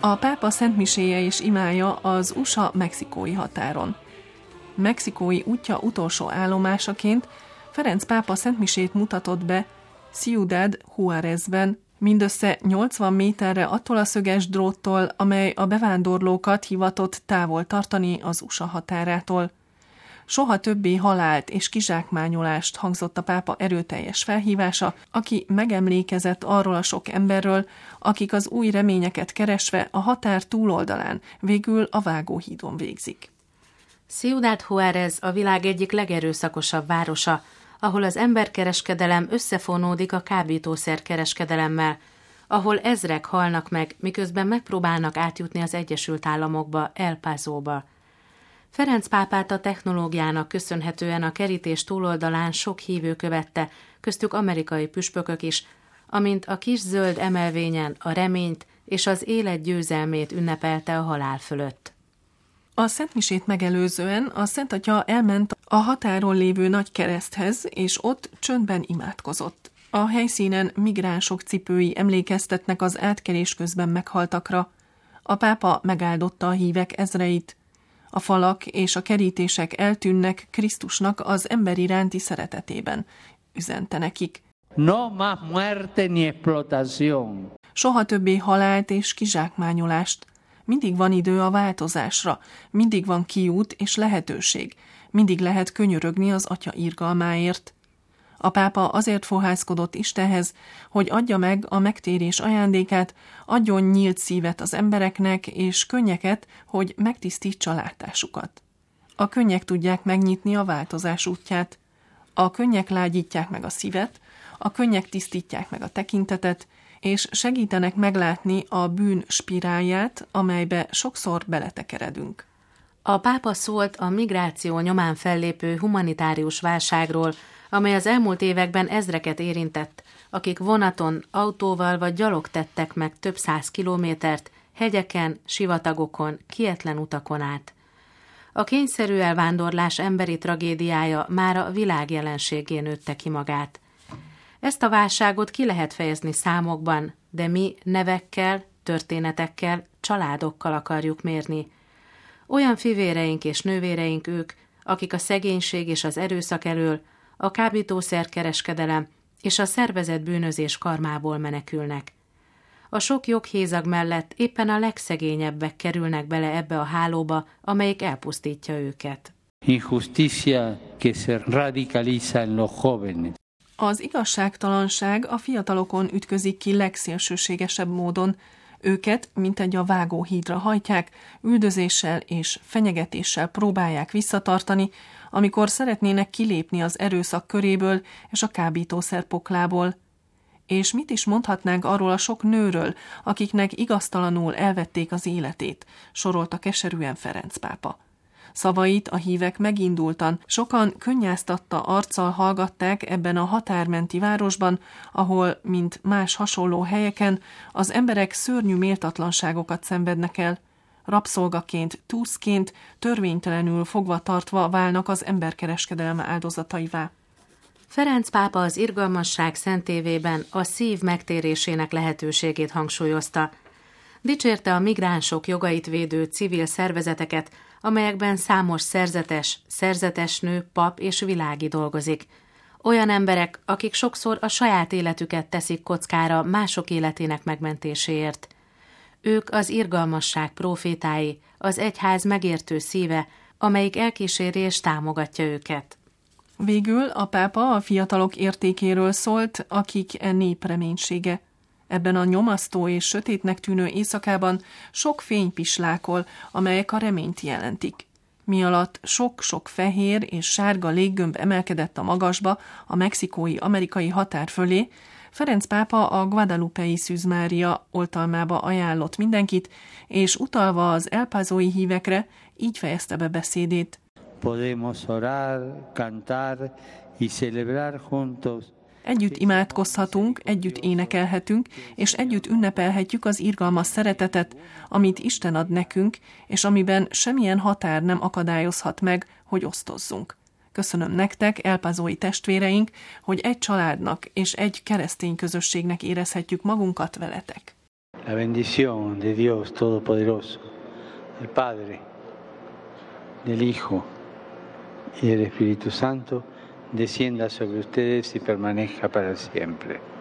A pápa szentmiséje és imája az USA-mexikói határon. Mexikói útja utolsó állomásaként Ferenc pápa szentmisét mutatott be Ciudad Juárezben, mindössze 80 méterre attól a szöges dróttól, amely a bevándorlókat hivatott távol tartani az USA határától. Soha többé halált és kizsákmányolást, hangzott a pápa erőteljes felhívása, aki megemlékezett arról a sok emberről, akik az új reményeket keresve a határ túloldalán, végül a vágóhídon végzik. Ciudad Juárez a világ egyik legerőszakosabb városa, ahol az emberkereskedelem összefonódik a kábítószerkereskedelemmel, ahol ezrek halnak meg, miközben megpróbálnak átjutni az Egyesült Államokba, El Pasóba. Ferenc pápát a technológiának köszönhetően a kerítés túloldalán sok hívő követte, köztük amerikai püspökök is, amint a kis zöld emelvényen a reményt és az élet győzelmét ünnepelte a halál fölött. A szentmisét megelőzően a Szentatya elment a határon lévő nagy kereszthez, és ott csöndben imádkozott. A helyszínen migránsok cipői emlékeztetnek az átkelés közben meghaltakra. A pápa megáldotta a hívek ezreit. A falak és a kerítések eltűnnek Krisztusnak az ember iránti szeretetében, üzente nekik. No más muerte ni explotación. Soha többé halált és kizsákmányolást. Mindig van idő a változásra, mindig van kiút és lehetőség, mindig lehet könyörögni az Atya irgalmáért. A pápa azért fohászkodott Istenhez, hogy adja meg a megtérés ajándékát, adjon nyílt szívet az embereknek és könnyeket, hogy megtisztítsa látásukat. A könnyek tudják megnyitni a változás útját. A könnyek lágyítják meg a szívet, a könnyek tisztítják meg a tekintetet, és segítenek meglátni a bűn spirálját, amelybe sokszor beletekeredünk. A pápa szólt a migráció nyomán fellépő humanitárius válságról, amely az elmúlt években ezreket érintett, akik vonaton, autóval vagy gyalog tettek meg több 100 kilométert, hegyeken, sivatagokon, kietlen utakon át. A kényszerű elvándorlás emberi tragédiája már a világ jelenségén nőtte ki magát. Ezt a válságot ki lehet fejezni számokban, de mi nevekkel, történetekkel, családokkal akarjuk mérni. Olyan fivéreink és nővéreink ők, akik a szegénység és az erőszak elől, a kábítószerkereskedelem és a szervezett bűnözés karmából menekülnek. A sok joghézag mellett éppen a legszegényebbek kerülnek bele ebbe a hálóba, amelyik elpusztítja őket. Injusticia que se radicaliza en los jóvenes. Az igazságtalanság a fiatalokon ütközik ki legszélsőségesebb módon. Őket, mintegy a vágóhídra hajtják, üldözéssel és fenyegetéssel próbálják visszatartani, amikor szeretnének kilépni az erőszak köréből és a kábítószer poklából. És mit is mondhatnánk arról a sok nőről, akiknek igaztalanul elvették az életét, sorolta keserűen Ferenc pápa. Szavait a hívek megindultan, sokan könnyáztatta arccal hallgatták ebben a határmenti városban, ahol, mint más hasonló helyeken, az emberek szörnyű méltatlanságokat szenvednek el. Rabszolgaként, túszként, törvénytelenül fogva tartva válnak az emberkereskedelme áldozataivá. Ferenc pápa az irgalmasság szentévében a szív megtérésének lehetőségét hangsúlyozta. Dicsérte a migránsok jogait védő civil szervezeteket, amelyekben számos szerzetes nő, pap és világi dolgozik. Olyan emberek, akik sokszor a saját életüket teszik kockára mások életének megmentéséért. Ők az irgalmasság prófétái, az egyház megértő szíve, amelyik elkíséri és támogatja őket. Végül a pápa a fiatalok értékéről szólt, akik nép reménysége. Ebben a nyomasztó és sötétnek tűnő éjszakában sok fény pislákol, amelyek a reményt jelentik. Mi alatt sok-sok fehér és sárga léggömb emelkedett a magasba a mexikói-amerikai határ fölé, Ferenc pápa a Guadalupei Szűz Mária oltalmába ajánlott mindenkit, és utalva az El Pasói hívekre, így fejezte be beszédét. Podemos orar, cantar y celebrar juntos. Együtt imádkozhatunk, együtt énekelhetünk, és együtt ünnepelhetjük az irgalmas szeretetet, amit Isten ad nekünk, és amiben semmilyen határ nem akadályozhat meg, hogy osztozzunk. Köszönöm nektek, El Pasói testvéreink, hogy egy családnak és egy keresztény közösségnek érezhetjük magunkat veletek. La bendición de Dios Todopoderoso, del Padre, del Hijo y del Espíritu Santo, descienda sobre ustedes y permanezca para siempre.